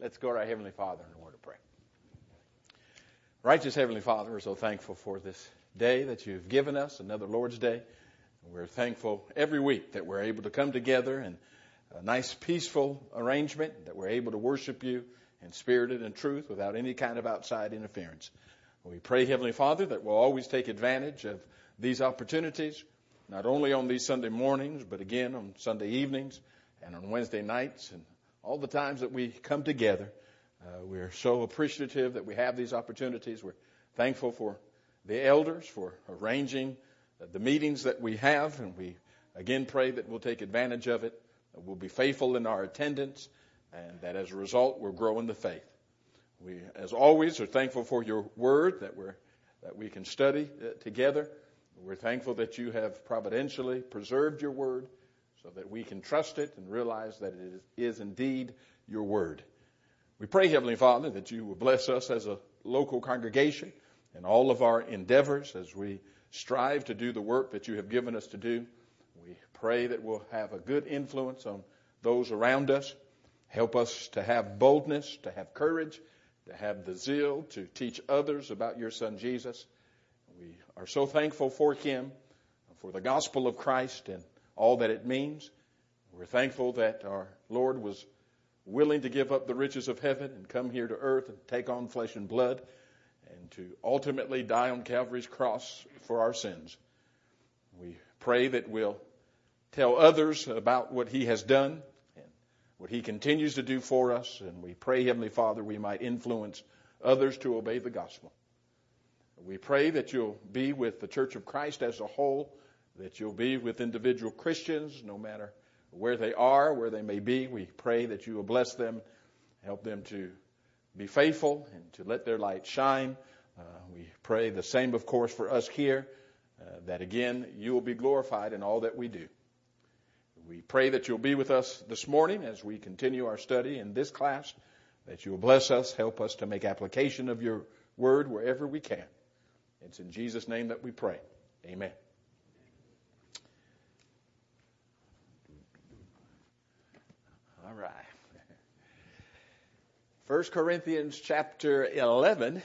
Let's go to our Heavenly Father in a word of prayer. Righteous Heavenly Father, we're so thankful for this day that you've given us, another Lord's Day. We're thankful every week that we're able to come together in a nice, peaceful arrangement, that we're able to worship you in spirit and in truth without any kind of outside interference. We pray, Heavenly Father, that we'll always take advantage of these opportunities, not only on these Sunday mornings, but again on Sunday evenings and on Wednesday nights and all the times that we come together. We're so appreciative that we have these opportunities. We're thankful for the elders for arranging the meetings that we have, and we again pray that we'll take advantage of it, that we'll be faithful in our attendance, and that as a result we'll grow in the faith. We, as always, are thankful for your word that we can study together. We're thankful that you have providentially preserved your word so that we can trust it and realize that it is indeed your word. We pray, Heavenly Father, that you will bless us as a local congregation in all of our endeavors as we strive to do the work that you have given us to do. We pray that we'll have a good influence on those around us. Help us to have boldness, to have courage, to have the zeal to teach others about your Son Jesus. We are so thankful for him, for the gospel of Christ and all that it means. We're thankful that our Lord was willing to give up the riches of heaven and come here to earth and take on flesh and blood and to ultimately die on Calvary's cross for our sins. We pray that we'll tell others about what he has done and what he continues to do for us. And we pray, Heavenly Father, we might influence others to obey the gospel. We pray that you'll be with the Church of Christ as a whole, that you'll be with individual Christians, no matter where they are, where they may be. We pray that you will bless them, help them to be faithful and to let their light shine. We pray the same, of course, for us here, that again, you will be glorified in all that we do. We pray that you'll be with us this morning as we continue our study in this class, that you will bless us, help us to make application of your word wherever we can. It's in Jesus' name that we pray. Amen. All right. 1 Corinthians chapter 11.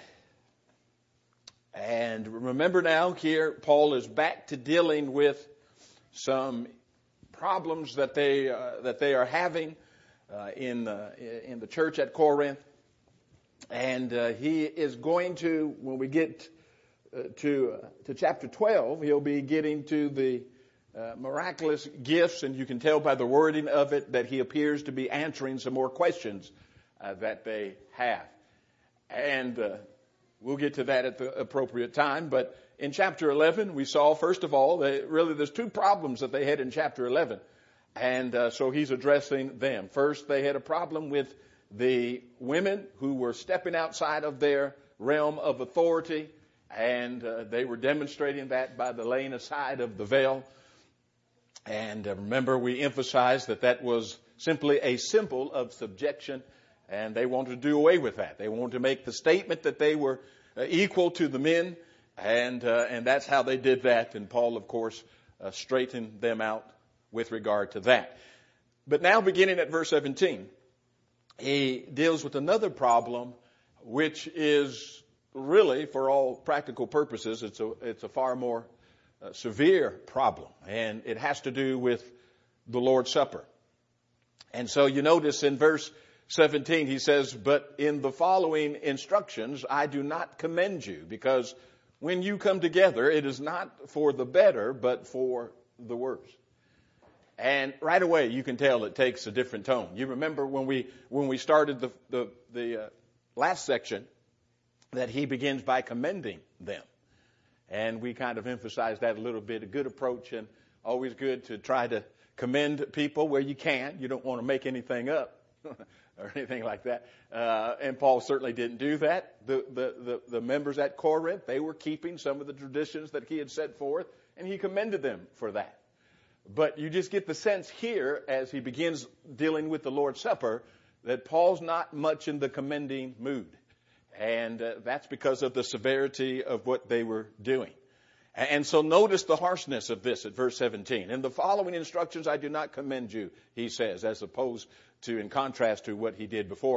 And remember now here, Paul is back to dealing with some problems that they are having in the church at Corinth. And he is going to, when we get to chapter 12, he'll be getting to the miraculous gifts, and you can tell by the wording of it that he appears to be answering some more questions that they have. And we'll get to that at the appropriate time. But in chapter 11, we saw, first of all, there's two problems that they had in chapter 11. And so he's addressing them. First, they had a problem with the women who were stepping outside of their realm of authority, and they were demonstrating that by the laying aside of the veil. And remember, we emphasized that was simply a symbol of subjection, and they wanted to do away with that. They wanted to make the statement that they were equal to the men, and that's how they did that. And Paul, of course, straightened them out with regard to that. But now, beginning at verse 17, he deals with another problem, which is really, for all practical purposes, it's a far more severe problem, and it has to do with the Lord's Supper. And so you notice in verse 17 he says, "But in the following instructions I do not commend you, because when you come together it is not for the better but for the worse." And right away you can tell it takes a different tone. You remember when we started the last section that he begins by commending them. And we kind of emphasize that a little bit, a good approach, and always good to try to commend people where you can. You don't want to make anything up or anything like that. And Paul certainly didn't do that. The members at Corinth, they were keeping some of the traditions that he had set forth, and he commended them for that. But you just get the sense here, as he begins dealing with the Lord's Supper, that Paul's not much in the commending mood. And that's because of the severity of what they were doing. And so notice the harshness of this at verse 17. "In the following instructions I do not commend you," he says, as opposed to, in contrast to what he did before.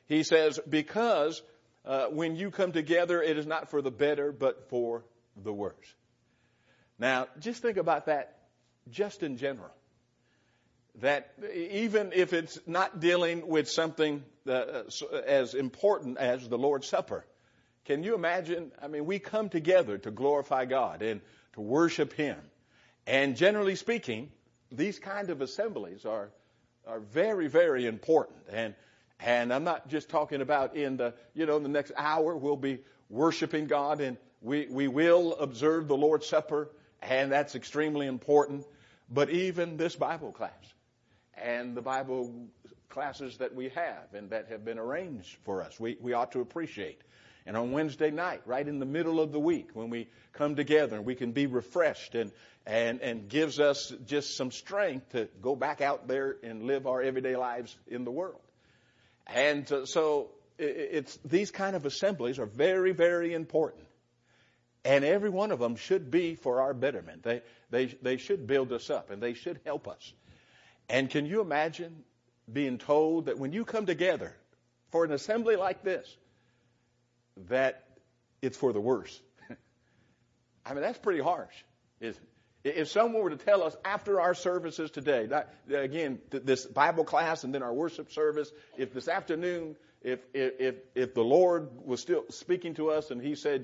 He says, because when you come together, it is not for the better, but for the worse. Now, just think about that just in general. That even if it's not dealing with something as important as the Lord's Supper, can you imagine? I mean, we come together to glorify God and to worship Him. And generally speaking, these kind of assemblies are very, very important. And I'm not just talking about in the next hour we'll be worshiping God, and we will observe the Lord's Supper, and that's extremely important. But even this Bible class and the Bible classes that we have and that have been arranged for us, we ought to appreciate. And on Wednesday night, right in the middle of the week, when we come together and we can be refreshed and gives us just some strength to go back out there and live our everyday lives in the world. And so it's these kind of assemblies are very, very important. And every one of them should be for our betterment. They should build us up, and they should help us. And can you imagine being told that when you come together for an assembly like this, that it's for the worse? I mean, that's pretty harsh, isn't it? If someone were to tell us after our services today, again, this Bible class and then our worship service, if this afternoon, if the Lord was still speaking to us and He said,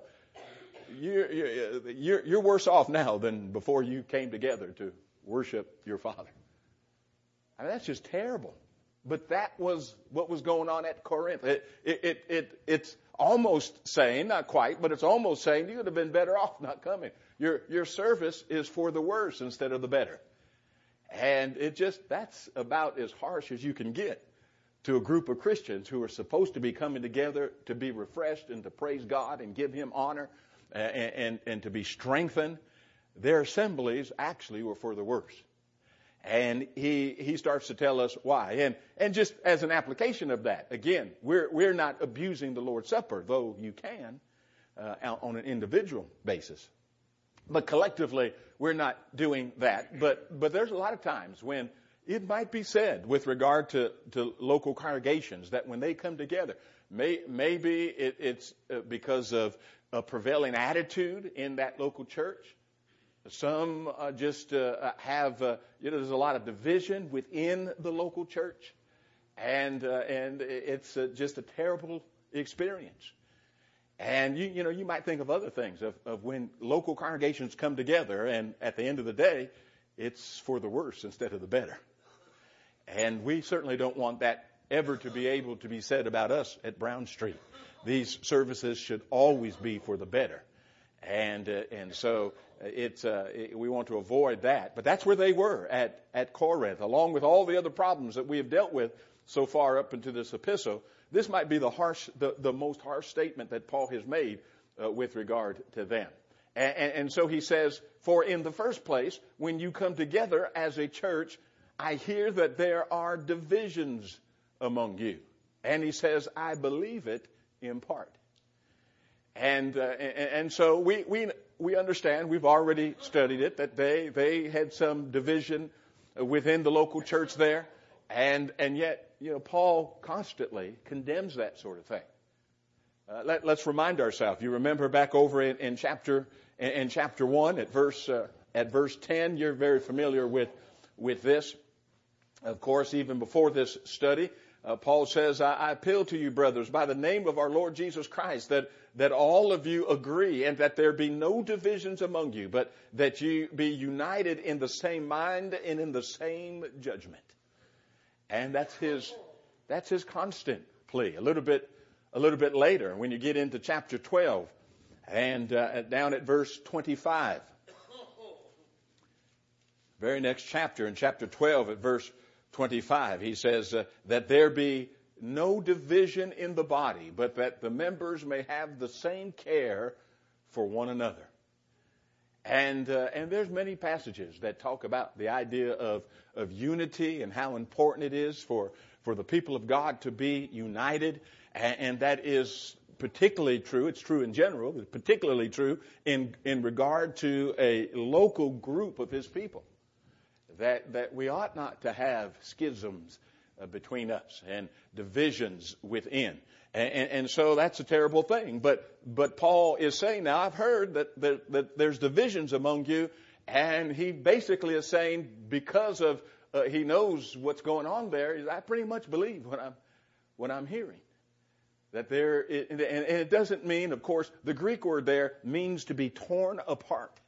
you're worse off now than before you came together to worship your Father. I mean, that's just terrible. But that was what was going on at Corinth. It's almost saying, not quite, but it's almost saying you would have been better off not coming. Your service is for the worse instead of the better. And that's about as harsh as you can get to a group of Christians who are supposed to be coming together to be refreshed and to praise God and give Him honor and to be strengthened. Their assemblies actually were for the worse. And he starts to tell us why. And just as an application of that, again, we're not abusing the Lord's Supper, though you can on an individual basis. But collectively, we're not doing that. But there's a lot of times when it might be said with regard to local congregations that when they come together, maybe it's because of a prevailing attitude in that local church. Some just have, there's a lot of division within the local church, and it's just a terrible experience. And you might think of other things of when local congregations come together, and at the end of the day, it's for the worse instead of the better. And we certainly don't want that ever to be able to be said about us at Brown Street. These services should always be for the better. And so we want to avoid that. But that's where they were at Corinth, along with all the other problems that we have dealt with so far up into this epistle. This might be the most harsh statement that Paul has made with regard to them. And so he says, for in the first place, when you come together as a church, I hear that there are divisions among you. And he says, I believe it in part. And so we understand, we've already studied it, that they had some division within the local church there, and yet Paul constantly condemns that sort of thing. Let's remind ourselves. You remember back over in chapter 1 at verse 10. You're very familiar with this. Of course, even before this study, Paul says, I appeal to you, brothers, by the name of our Lord Jesus Christ, that all of you agree and that there be no divisions among you, but that you be united in the same mind and in the same judgment. And that's his constant plea. A little bit later, when you get into chapter 12 and down at verse 25. Very next chapter, in chapter 12 at verse 25, he says that there be no division in the body, but that the members may have the same care for one another. And there's many passages that talk about the idea of unity and how important it is for the people of God to be united. And that is particularly true. It's true in general. It's particularly true in regard to a local group of His people. That we ought not to have schisms between us and divisions within. And so that's a terrible thing. But Paul is saying now, I've heard that there's divisions among you. And he basically is saying, because of he knows what's going on there, I pretty much believe what I'm hearing. That there, and it doesn't mean, of course, the Greek word there means to be torn apart,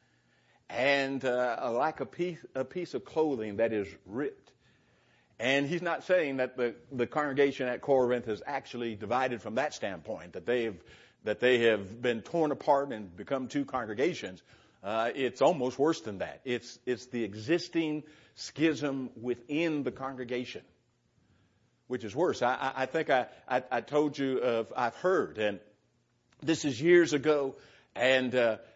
and like a piece of clothing that is ripped. And he's not saying that the congregation at Corinth is actually divided from that standpoint, that they have been torn apart and become two congregations. It's almost worse than that. It's the existing schism within the congregation, which is worse. I think I told you I've heard, and this is years ago, and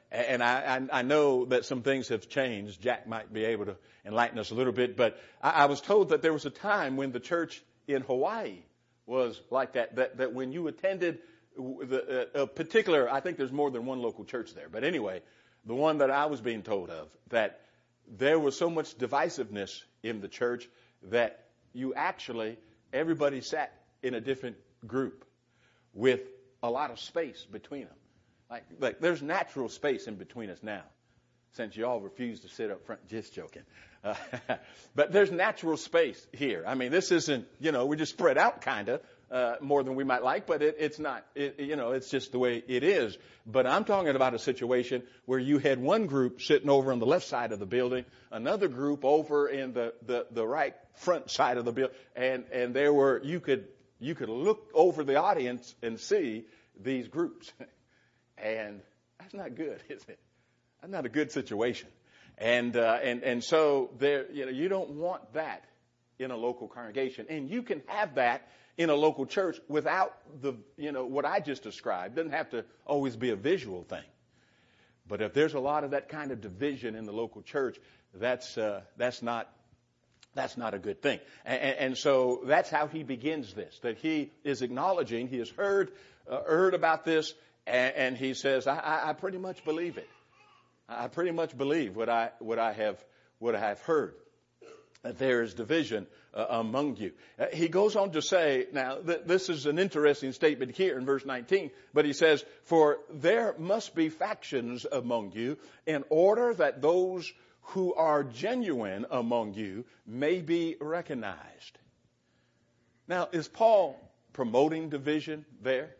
I know that some things have changed. Jack might be able to enlighten us a little bit, but I was told that there was a time when the church in Hawaii was like that when you attended a particular, I think there's more than one local church there, but anyway, the one that I was being told of, that there was so much divisiveness in the church that everybody sat in a different group with a lot of space between them. Like there's natural space in between us now, since you all refuse to sit up front. Just joking. But there's natural space here. I mean, this isn't, we're just spread out kind of more than we might like, but it's not, it's just the way it is. But I'm talking about a situation where you had one group sitting over on the left side of the building, another group over in the right front side of the building, and there were, you could look over the audience and see these groups. And that's not good, is it? That's not a good situation. And so there, you don't want that in a local congregation. And you can have that in a local church without what I just described. It doesn't have to always be a visual thing. But if there's a lot of that kind of division in the local church, that's not a good thing. And so that's how he begins this, that he is acknowledging, he has heard about this, and he says, I pretty much believe it. I pretty much believe what I have heard, that there is division among you. He goes on to say, now this is an interesting statement here in verse 19, but he says, for there must be factions among you in order that those who are genuine among you may be recognized. Now, is Paul promoting division there?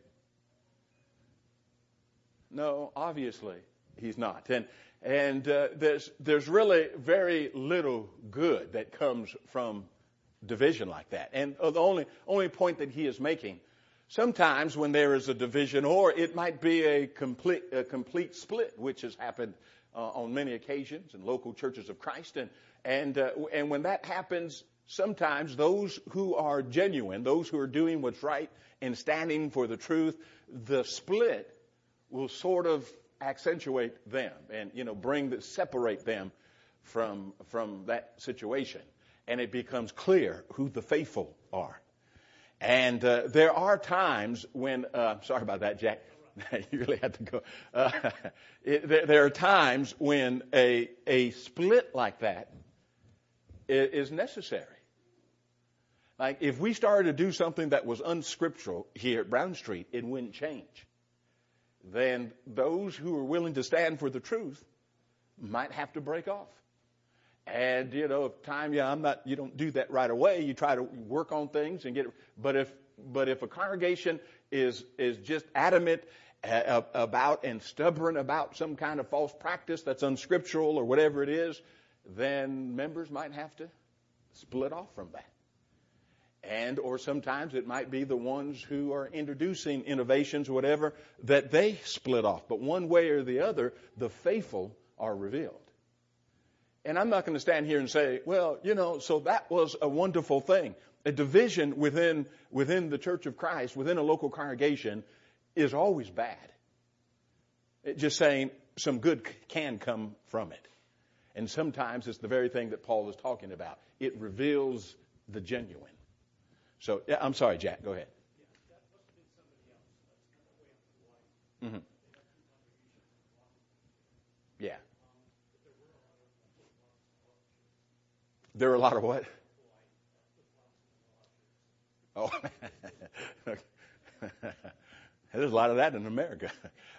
No, obviously he's not. And there's really very little good that comes from division like that. And the only point that he is making, sometimes when there is a division, or it might be a complete split, which has happened on many occasions in local churches of Christ, and when that happens, sometimes those who are genuine, those who are doing what's right and standing for the truth, the split will sort of accentuate them and separate them from that situation, and it becomes clear who the faithful are. And there are times when sorry about that, Jack. You really had to go. There are times when a split like that is necessary. Like if we started to do something that was unscriptural here at Brown Street, it wouldn't change. Then those who are willing to stand for the truth might have to break off. And, you don't do that right away. You try to work on things and get it. But if a congregation is just adamant about and stubborn about some kind of false practice that's unscriptural or whatever it is, then members might have to split off from that. Or sometimes it might be the ones who are introducing innovations or whatever, that they split off. But one way or the other, the faithful are revealed. And I'm not going to stand here and say, well, so that was a wonderful thing. A division within the Church of Christ, within a local congregation, is always bad. It's just saying some good can come from it. And sometimes it's the very thing that Paul is talking about. It reveals the genuine. So, I'm sorry, Jack, go ahead. Mm-hmm. Yeah. There are a lot of what? Oh, there's a lot of that in America.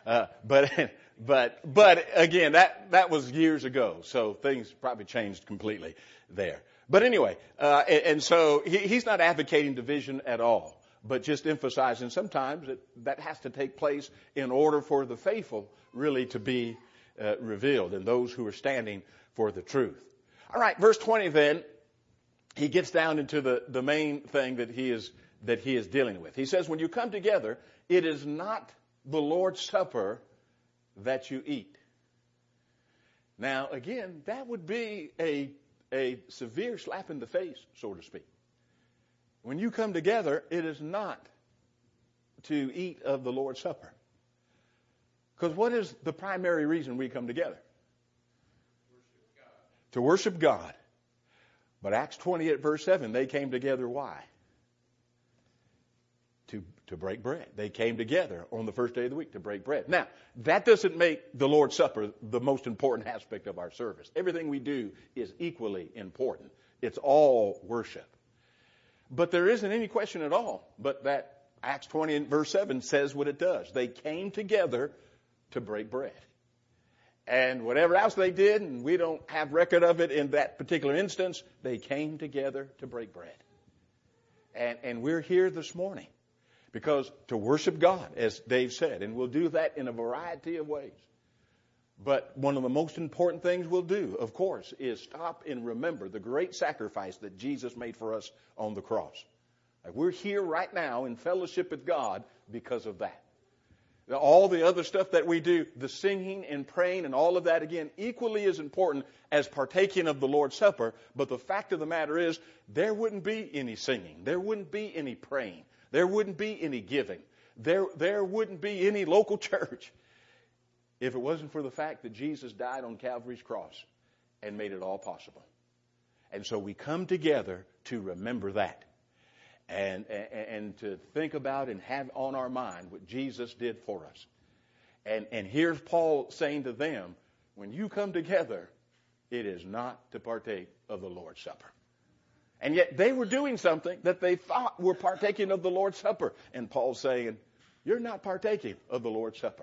But again, that was years ago, so things probably changed completely there. But anyway, and so he's not advocating division at all, but just emphasizing sometimes that has to take place in order for the faithful really to be revealed and those who are standing for the truth. All right, verse 20 then, he gets down into the main thing that he is dealing with. He says, when you come together, it is not the Lord's Supper that you eat. Now, again, that would be a severe slap in the face, so to speak. When you come together, it is not to eat of the Lord's Supper. Because what is the primary reason we come together? To worship God. But Acts 20 at verse 7, they came together why? To break bread. They came together on the first day of the week to break bread. Now, that doesn't make the Lord's Supper the most important aspect of our service. Everything we do is equally important. It's all worship. But there isn't any question at all but that Acts 20 and verse 7 says what it does. They came together to break bread. And whatever else they did, and we don't have record of it in that particular instance, they came together to break bread. And we're here this morning because to worship God, as Dave said, and we'll do that in a variety of ways. But one of the most important things we'll do, of course, is stop and remember the great sacrifice that Jesus made for us on the cross. Like we're here right now in fellowship with God because of that. All the other stuff that we do, the singing and praying and all of that, again, equally as important as partaking of the Lord's Supper. But the fact of the matter is, there wouldn't be any singing. There wouldn't be any praying. There wouldn't be any giving. There wouldn't be any local church if it wasn't for the fact that Jesus died on Calvary's cross and made it all possible. And so we come together to remember that. And to think about and have on our mind what Jesus did for us. And here's Paul saying to them, when you come together, it is not to partake of the Lord's Supper. And yet they were doing something that they thought were partaking of the Lord's Supper. And Paul's saying, you're not partaking of the Lord's Supper.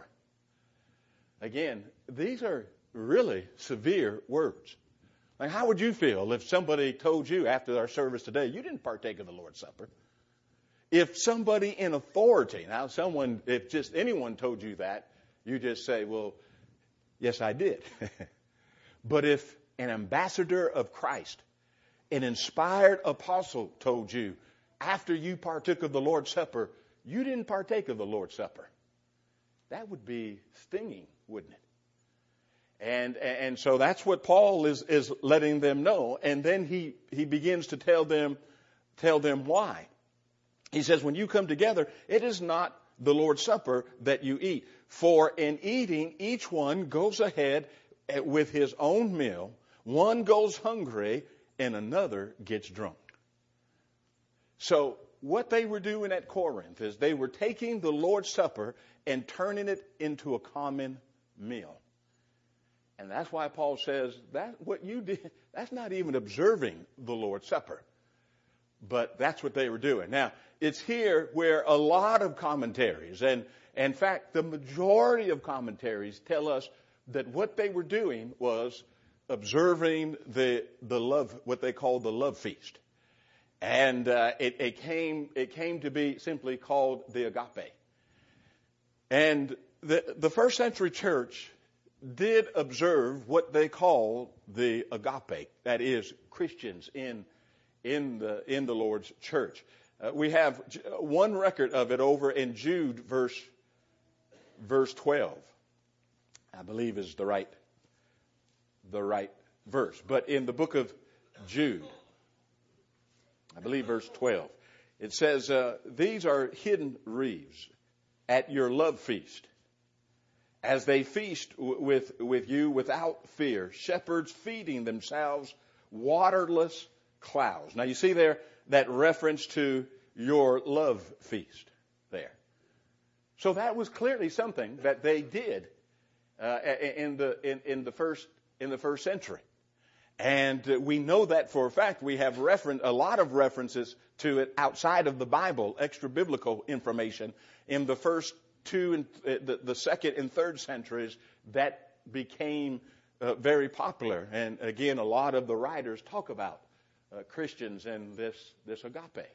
Again, these are really severe words. Like, how would you feel if somebody told you after our service today, you didn't partake of the Lord's Supper? If somebody in authority, now if just anyone told you that, you just say, well, yes, I did. But if an ambassador of Christ, an inspired apostle told you after you partook of the Lord's Supper, you didn't partake of the Lord's Supper, that would be stinging, wouldn't it? And so that's what Paul is letting them know. And then he begins to tell them why. He says, when you come together, it is not the Lord's Supper that you eat. For in eating, each one goes ahead with his own meal. One goes hungry and another gets drunk. So what they were doing at Corinth is they were taking the Lord's Supper and turning it into a common meal. And that's why Paul says that what you did, that's not even observing the Lord's Supper. But that's what they were doing. Now, it's here where a lot of commentaries, and in fact, the majority of commentaries tell us that what they were doing was observing the love, what they call the love feast. And it came to be simply called the agape. And the first century church did observe what they call the agape, that is, Christians in the Lord's church. We have one record of it over in Jude, verse 12. I believe is the right verse. But in the book of Jude, I believe verse 12, it says, these are hidden wreaths at your love feast, as they feast with you without fear, shepherds feeding themselves waterless clouds. Now you see there that reference to your love feast there. So that was clearly something that they did in the first century. And we know that for a fact. We have a lot of references to it outside of the Bible, extra biblical information in the first the second and third centuries that became very popular. And again, a lot of the writers talk about Christians and this agape.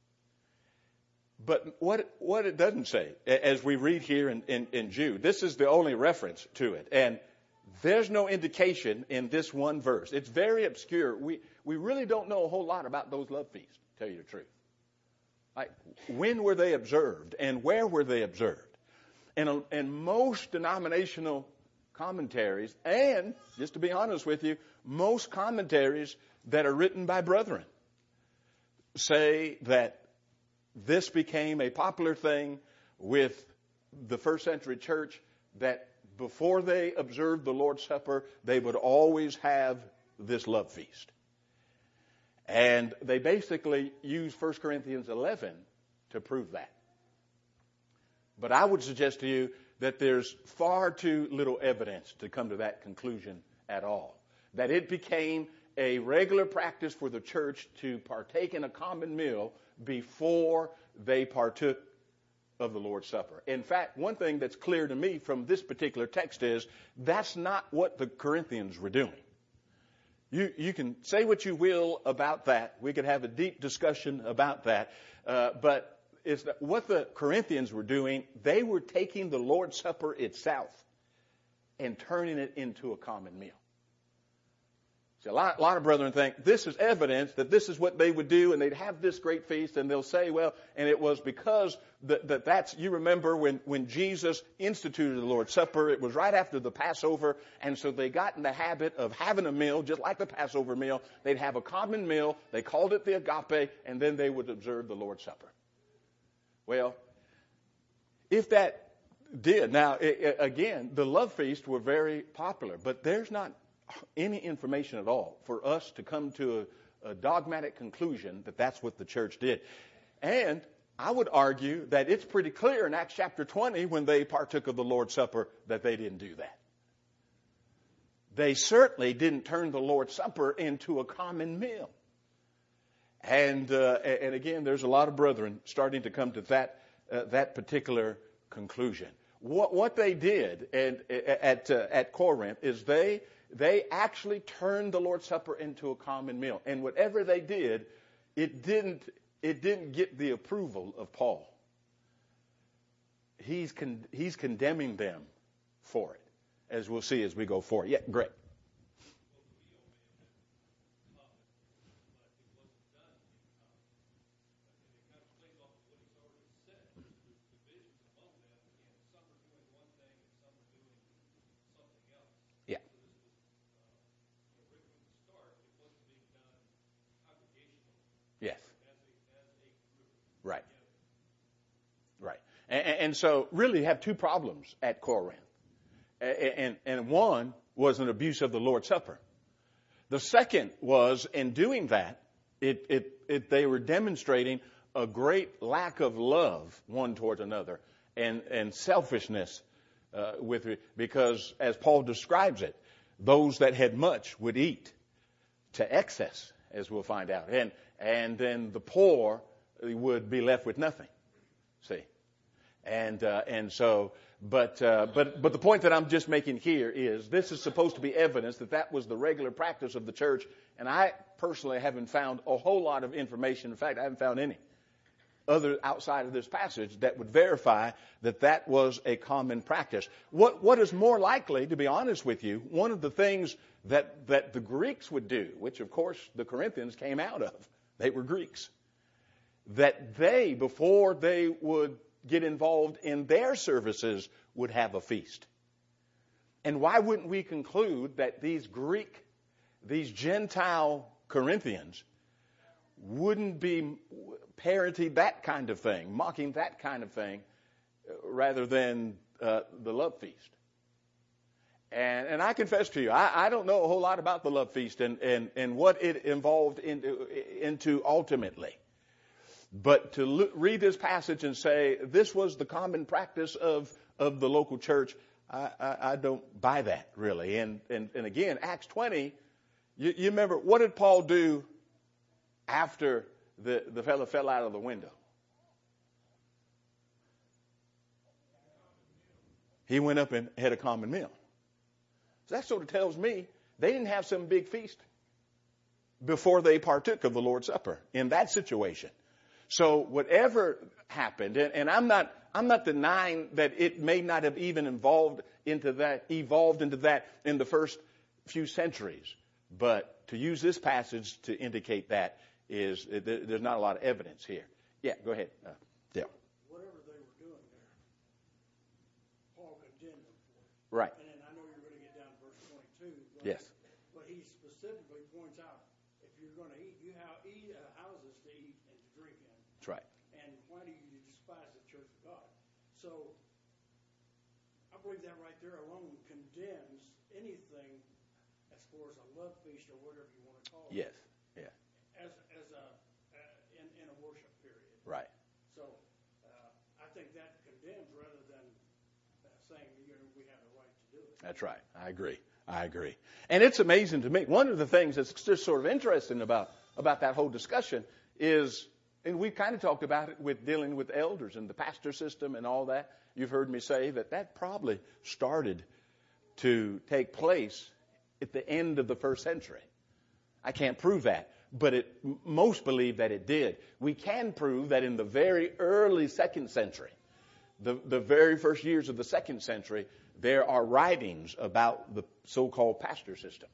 But what it doesn't say, as we read here in Jude, this is the only reference to it. And there's no indication in this one verse. It's very obscure. We really don't know a whole lot about those love feasts, to tell you the truth. Like, when were they observed and where were they observed? And most denominational commentaries, and just to be honest with you, most commentaries that are written by brethren say that this became a popular thing with the first century church, that before they observed the Lord's Supper, they would always have this love feast. And they basically use 1 Corinthians 11 to prove that. But I would suggest to you that there's far too little evidence to come to that conclusion at all. That it became a regular practice for the church to partake in a common meal before they partook of the Lord's Supper. In fact, one thing that's clear to me from this particular text is that's not what the Corinthians were doing. You can say what you will about that. We could have a deep discussion about that. But it's what the Corinthians were doing. They were taking the Lord's Supper itself and turning it into a common meal. See, a lot of brethren think this is evidence that this is what they would do, and they'd have this great feast, and they'll say, well, and it was because that's, you remember when Jesus instituted the Lord's Supper, it was right after the Passover, and so they got in the habit of having a meal, just like the Passover meal. They'd have a common meal, they called it the agape, and then they would observe the Lord's Supper. Well, if that did, now, again, the love feasts were very popular, but there's not any information at all for us to come to a dogmatic conclusion that that's what the church did. And I would argue that it's pretty clear in Acts chapter 20 when they partook of the Lord's Supper that they didn't do that. They certainly didn't turn the Lord's Supper into a common meal. And again, there's a lot of brethren starting to come to that particular conclusion. What they did at Corinth is they actually turned the Lord's Supper into a common meal. And whatever they did, it didn't get the approval of Paul. He's condemning them for it, as we'll see as we go forward. Yeah, great. Yes. Right. Right. And so really you have two problems at Corinth. And one was an abuse of the Lord's Supper. The second was, in doing that, they were demonstrating a great lack of love one towards another and selfishness because, as Paul describes it, those that had much would eat to excess, as we'll find out. And then the poor would be left with nothing. See, and so, but the point that I'm just making here is this is supposed to be evidence that was the regular practice of the church. And I personally haven't found a whole lot of information. In fact, I haven't found any other outside of this passage that would verify that was a common practice. What is more likely, to be honest with you, one of the things that the Greeks would do, which of course the Corinthians came out of. They were Greeks. That they, before they would get involved in their services, would have a feast. And why wouldn't we conclude that these Gentile Corinthians wouldn't be parenting that kind of thing, mocking that kind of thing, rather than the love feast? And I confess to you, I don't know a whole lot about the love feast and what it involved into ultimately. But to read this passage and say this was the common practice of the local church, I don't buy that really. And again, Acts 20 You remember, what did Paul do after the fellow fell out of the window? He went up and had a common meal. So that sort of tells me they didn't have some big feast before they partook of the Lord's Supper in that situation. So whatever happened, and I'm not denying that it may not have even evolved into that in the first few centuries. But to use this passage to indicate that there's not a lot of evidence here. Yeah, go ahead. Yeah. Whatever they were doing there, Paul condemned them for it. Right. And then I know you're going to get down to verse 22. Yes. But he specifically points out, if you're going to eat, you have houses to eat and to drink in. That's right. And why do you despise the church of God? So I believe that right there alone condemns anything as far as a love feast or whatever you want to call it. Yes. Yeah. As in a worship period. Right. So I think that condemns rather than saying we have the right to do it. That's right. I agree. And it's amazing to me. One of the things that's just sort of interesting about that whole discussion is, and we've kind of talked about it with dealing with elders and the pastor system and all that. You've heard me say that probably started to take place at the end of the first century. I can't prove that, but most believe that it did. We can prove that in the very early second century, the very first years of the second century, there are writings about the so-called pastor system.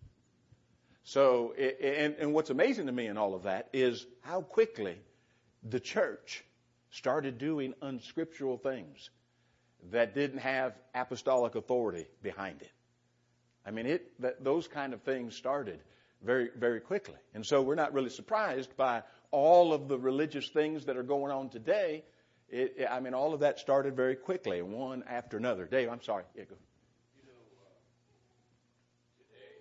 So, and what's amazing to me in all of that is how quickly the church started doing unscriptural things that didn't have apostolic authority behind it. I mean, those kind of things started very, very quickly. And so we're not really surprised by all of the religious things that are going on today. All of that started very quickly, one after another. Dave, I'm sorry. Yeah, go. Today,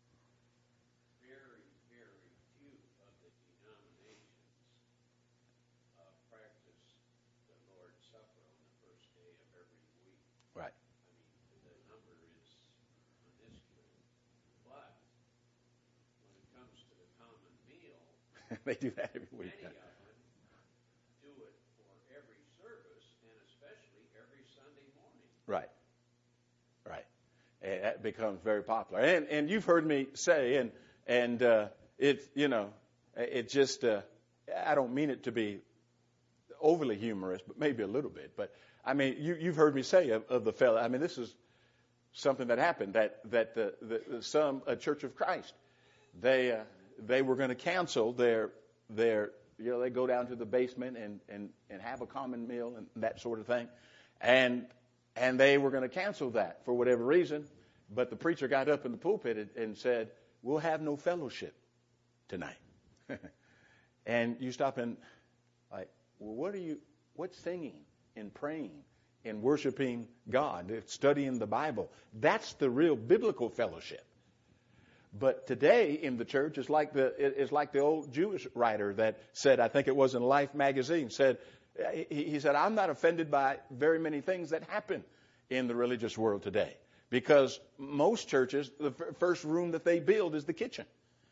very, very few of the denominations practice the Lord's Supper on the first day of every week. Right. The number is minuscule. But when it comes to the common meal, They do that every week. many of them do it for every service and especially every Sunday morning. Right. And that becomes very popular. And you've heard me say, and it just, I don't mean it to be overly humorous, but maybe a little bit. But I mean, you've heard me say of the fellow. I mean, this is something that happened that a Church of Christ, they were going to cancel their they go down to the basement and have a common meal and that sort of thing, and they were going to cancel that for whatever reason, but the preacher got up in the pulpit and said, "We'll have no fellowship tonight." And you stop and like, well, what's singing and praying and worshiping God, studying the Bible? That's the real biblical fellowship. But today in the church, it's like the old Jewish writer that said, I think it was in Life magazine, said, he said, I'm not offended by very many things that happen in the religious world today. Because most churches, the first room that they build is the kitchen.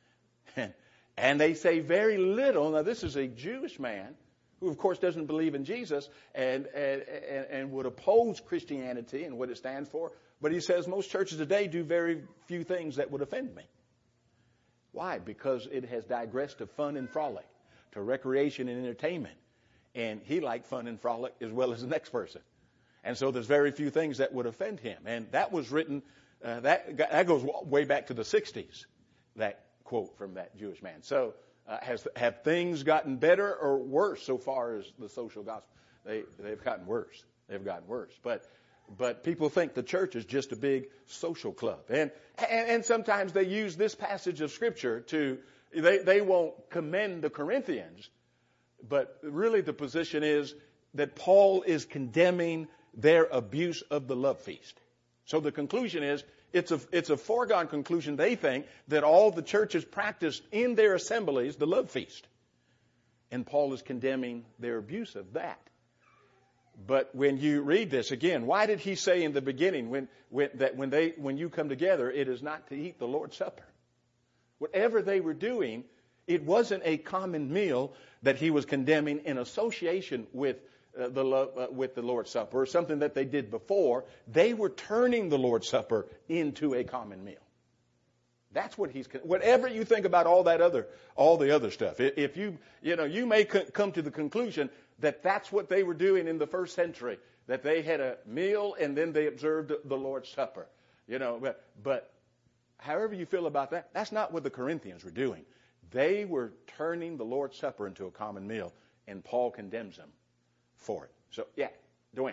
And they say very little. Now, this is a Jewish man who, of course, doesn't believe in Jesus and would oppose Christianity and what it stands for. But he says most churches today do very few things that would offend me. Why? Because it has digressed to fun and frolic, to recreation and entertainment. And he liked fun and frolic as well as the next person. And so there's very few things that would offend him. And that was written, that goes way back to the 60s, that quote from that Jewish man. So have things gotten better or worse so far as the social gospel? They've gotten worse. They've gotten worse. But people think the church is just a big social club. And sometimes they use this passage of Scripture they won't commend the Corinthians, but really the position is that Paul is condemning their abuse of the love feast. So the conclusion is, it's a foregone conclusion, they think, that all the churches practiced in their assemblies the love feast. And Paul is condemning their abuse of that. But when you read this again, why did he say in the beginning when you come together, it is not to eat the Lord's Supper? Whatever they were doing, it wasn't a common meal that he was condemning in association with the Lord's Supper, or something that they did before. They were turning the Lord's Supper into a common meal. That's what whatever you think about all the other stuff. If you may come to the conclusion that that's what they were doing in the first century, that they had a meal and then they observed the Lord's Supper. But however you feel about that, that's not what the Corinthians were doing. They were turning the Lord's Supper into a common meal, and Paul condemns them for it. So, yeah, Dwayne.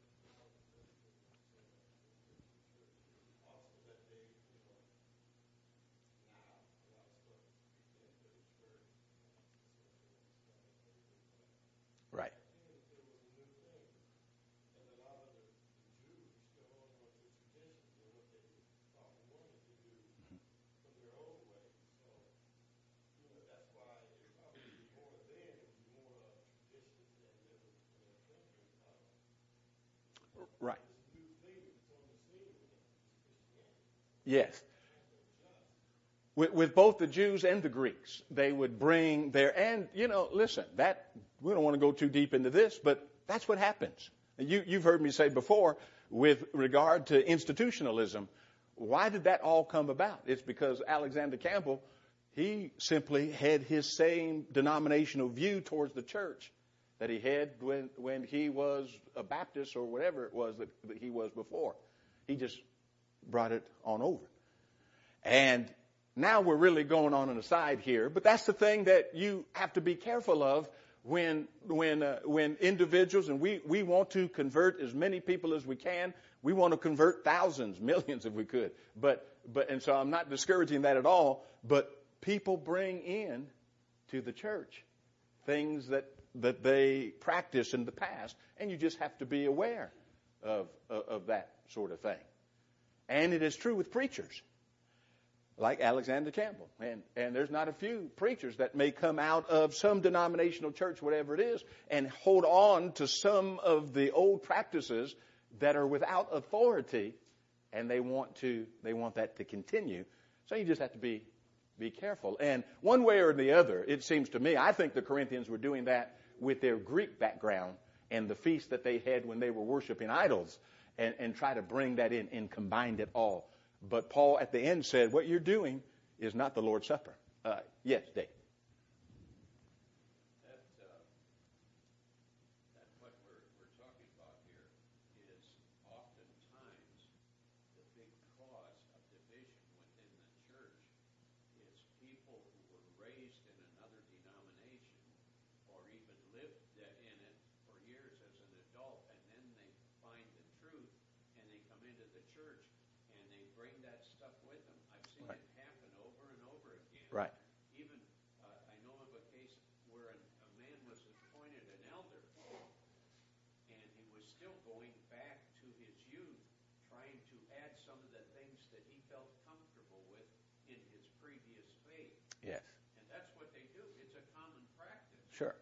Right. Right. Yes. With both the Jews and the Greeks, they would bring and listen, we don't want to go too deep into this, but that's what happens. You've heard me say before, with regard to institutionalism, why did that all come about? It's because Alexander Campbell, he simply had his same denominational view towards the church that he had when he was a Baptist or whatever it was that he was before. He just brought it on over. And now we're really going on an aside here, but that's the thing that you have to be careful of when individuals, and we want to convert as many people as we can. We want to convert thousands, millions if we could. And so I'm not discouraging that at all, but people bring in to the church things that they practiced in the past, and you just have to be aware of that sort of thing. And it is true with preachers, like Alexander Campbell. And there's not a few preachers that may come out of some denominational church, whatever it is, and hold on to some of the old practices that are without authority, and they want that to continue. So you just have to be careful. And one way or the other, it seems to me, I think the Corinthians were doing that with their Greek background and the feast that they had when they were worshiping idols, and try to bring that in and combined it all. But Paul at the end said, what you're doing is not the Lord's Supper. Yes, Dave. That what we're talking about here is oftentimes the big cause of division within the church is people who were raised in another denomination or even lived in it for years as an adult, and then they find the truth and they come into the church and they bring that stuff with them. I've seen Right. it happen over and over again. Right. Even I know of a case where a man was appointed an elder, and he was still going back to his youth, trying to add some of the things that he felt comfortable with in his previous faith. Yes. And that's what they do. It's a common practice. Sure.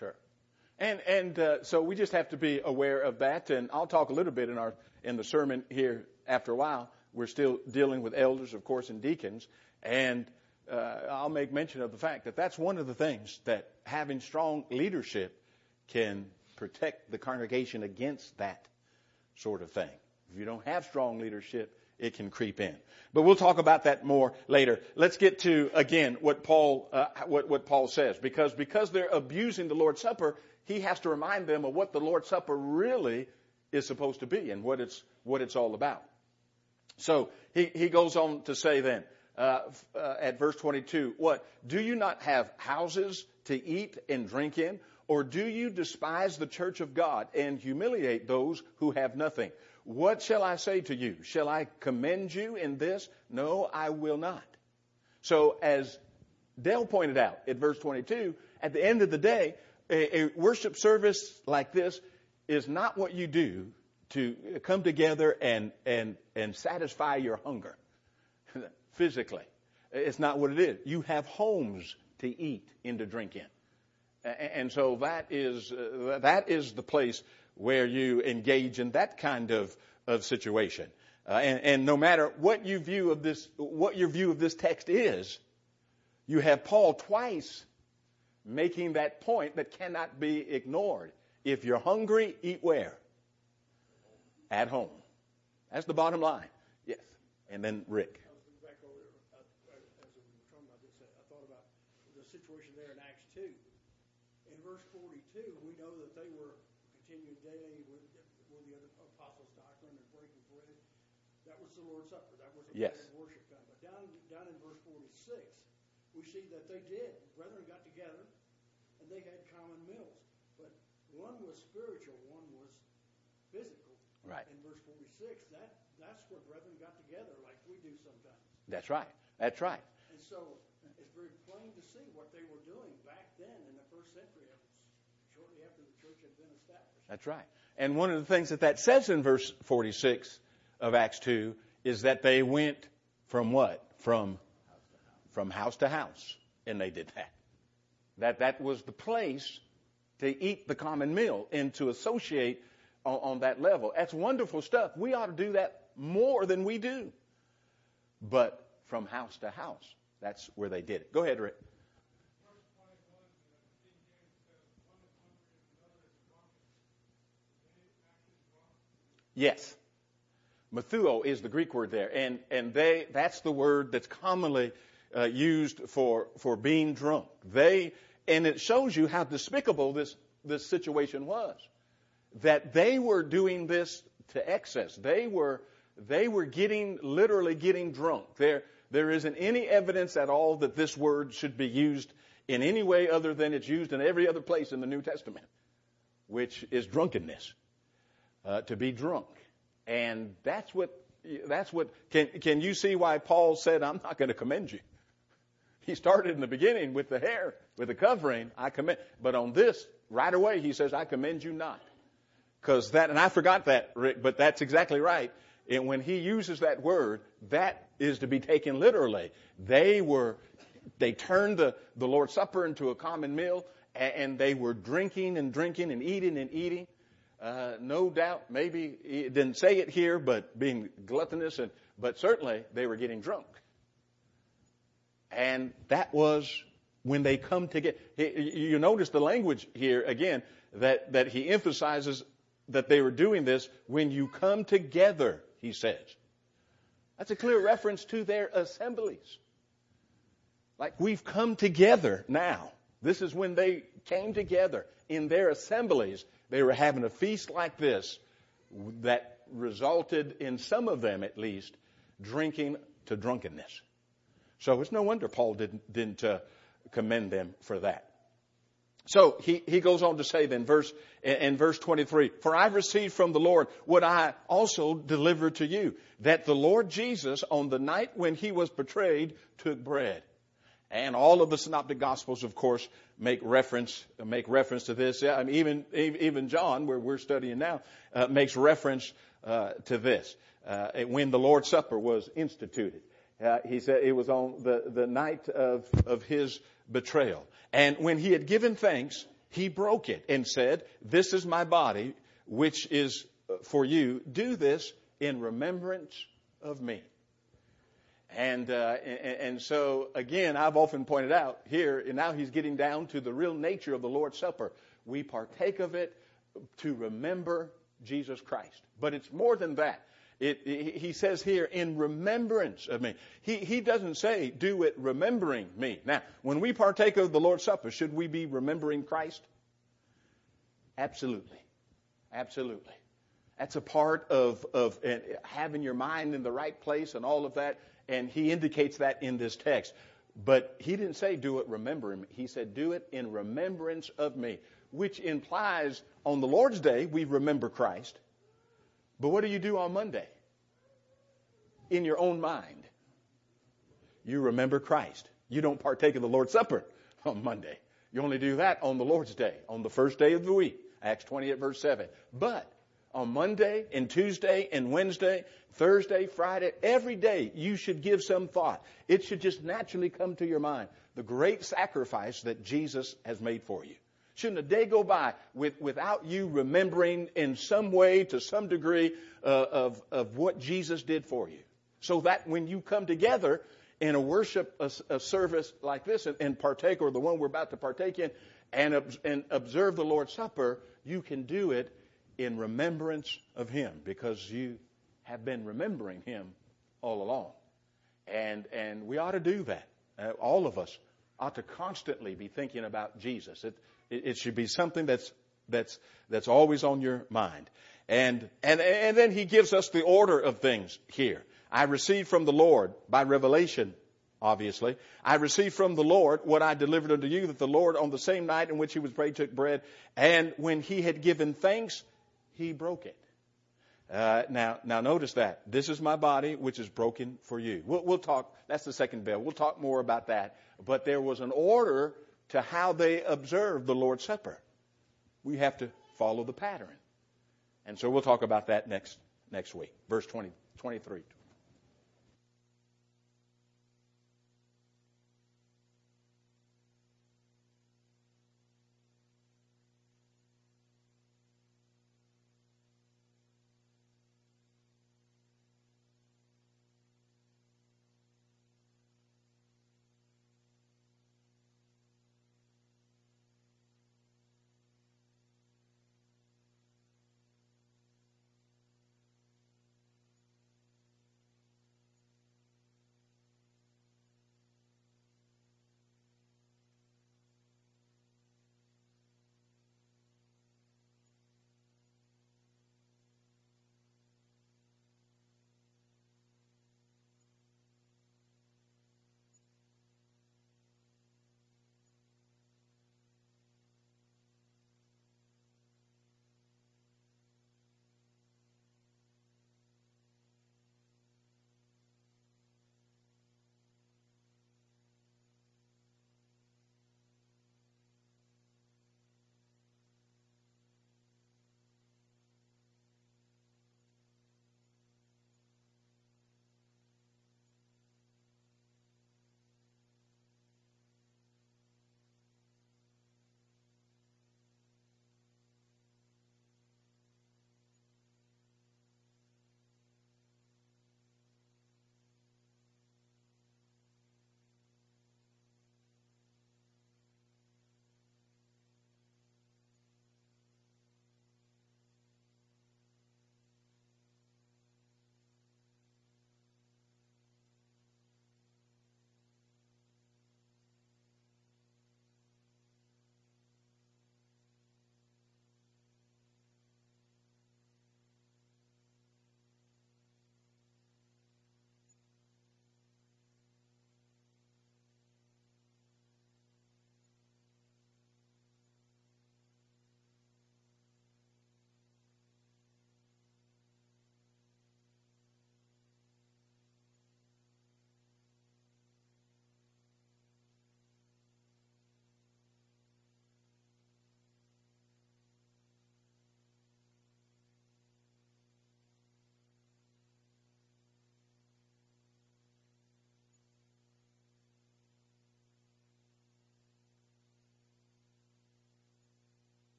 And so we just have to be aware of that. And I'll talk a little bit in the sermon here after a while. We're still dealing with elders, of course, and deacons. And I'll make mention of the fact that that's one of the things that having strong leadership can protect the congregation against that sort of thing. If you don't have strong leadership, it can creep in. But we'll talk about that more later. Let's get to, again, what Paul says. Because they're abusing the Lord's Supper, he has to remind them of what the Lord's Supper really is supposed to be and what it's all about. So he goes on to say then, at verse 22, what? Do you not have houses to eat and drink in? Or do you despise the church of God and humiliate those who have nothing? What shall I say to you? Shall I commend you in this? No, I will not. So as Dale pointed out at verse 22, at the end of the day, a worship service like this is not what you do to come together and satisfy your hunger physically. It's not what it is. You have homes to eat and to drink in. And so that is the place where you engage in that kind of situation. And no matter what your view of this text is, you have Paul twice making that point that cannot be ignored. If you're hungry, eat where? At home. That's the bottom line. Yes. And then Rick. I was back over there, as we were talking about this, I thought about the situation there in Acts 2. In verse 42, we know that they were continuing daily with the other apostles' doctrine and breaking bread. That was the Lord's Supper. That was a Yes. prayer and worship time. But down in verse 46, we see that they did. Brethren got together, and they had common meals. But one was spiritual, one was physical. Right. In verse 46, that's where brethren got together like we do sometimes. That's right. That's right. And so it's very plain to see what they were doing back then in the first century, shortly after the church had been established. That's right. And one of the things that says in verse 46 of Acts 2 is that they went from what? From house to house. And they did that. That was the place to eat the common meal and to associate on that level. That's wonderful stuff. We ought to do that more than we do. But from house to house, that's where they did it. Go ahead, Rick. Yes. Methuo is the Greek word there. And that's the word that's commonly used for being drunk. And it shows you how despicable this situation was. That they were doing this to excess. They were literally getting drunk. There isn't any evidence at all that this word should be used in any way other than it's used in every other place in the New Testament, which is drunkenness, to be drunk. And that's what, can you see why Paul said, I'm not going to commend you? He started in the beginning with the hair, with the covering, I commend, but on this, right away, he says, I commend you not. Because and I forgot that, Rick, but that's exactly right. And when he uses that word, that is to be taken literally. They turned the Lord's Supper into a common meal, and they were drinking and drinking and eating. No doubt, maybe he didn't say it here, but being gluttonous, but certainly they were getting drunk. And that was when they come together. You notice the language here again that he emphasizes that they were doing this when you come together, he says. That's a clear reference to their assemblies. Like we've come together now. This is when they came together in their assemblies. They were having a feast like this that resulted in some of them at least drinking to drunkenness. So it's no wonder Paul didn't commend them for that. So he goes on to say then in verse 23, for I've received from the Lord what I also delivered to you, that the Lord Jesus on the night when he was betrayed took bread. And all of the synoptic gospels, of course, make reference to this. Yeah, I mean, even John, where we're studying now, makes reference to this. When the Lord's Supper was instituted. He said it was on the night of his betrayal. And when he had given thanks, he broke it and said, this is my body, which is for you. Do this in remembrance of me. And so, again, I've often pointed out here, and now he's getting down to the real nature of the Lord's Supper. We partake of it to remember Jesus Christ. But it's more than that. He says here, in remembrance of me. He doesn't say, do it remembering me. Now, when we partake of the Lord's Supper, should we be remembering Christ? Absolutely. Absolutely. That's a part of having your mind in the right place and all of that. And he indicates that in this text. But he didn't say, do it remembering me. He said, do it in remembrance of me. Which implies, on the Lord's Day, we remember Christ. But what do you do on Monday? In your own mind, you remember Christ. You don't partake of the Lord's Supper on Monday. You only do that on the Lord's Day, on the first day of the week, Acts 28, verse 7. But on Monday and Tuesday and Wednesday, Thursday, Friday, every day you should give some thought. It should just naturally come to your mind. The great sacrifice that Jesus has made for you. Shouldn't a day go by without you remembering in some way, to some degree, of what Jesus did for you? So that when you come together, in a worship a service like this and partake, or the one we're about to partake in, and observe the Lord's Supper, you can do it in remembrance of Him, because you have been remembering Him all along. And we ought to do that. All of us ought to constantly be thinking about Jesus. It should be something that's always on your mind. And then he gives us the order of things here. I received from the Lord by revelation, obviously. I received from the Lord what I delivered unto you, that the Lord on the same night in which he was betrayed took bread, and when he had given thanks, he broke it. Now notice that. This is my body, which is broken for you. We'll talk. That's the second bell. We'll talk more about that. But there was an order to how they observed the Lord's Supper. We have to follow the pattern. And so we'll talk about that next week. Verse 23.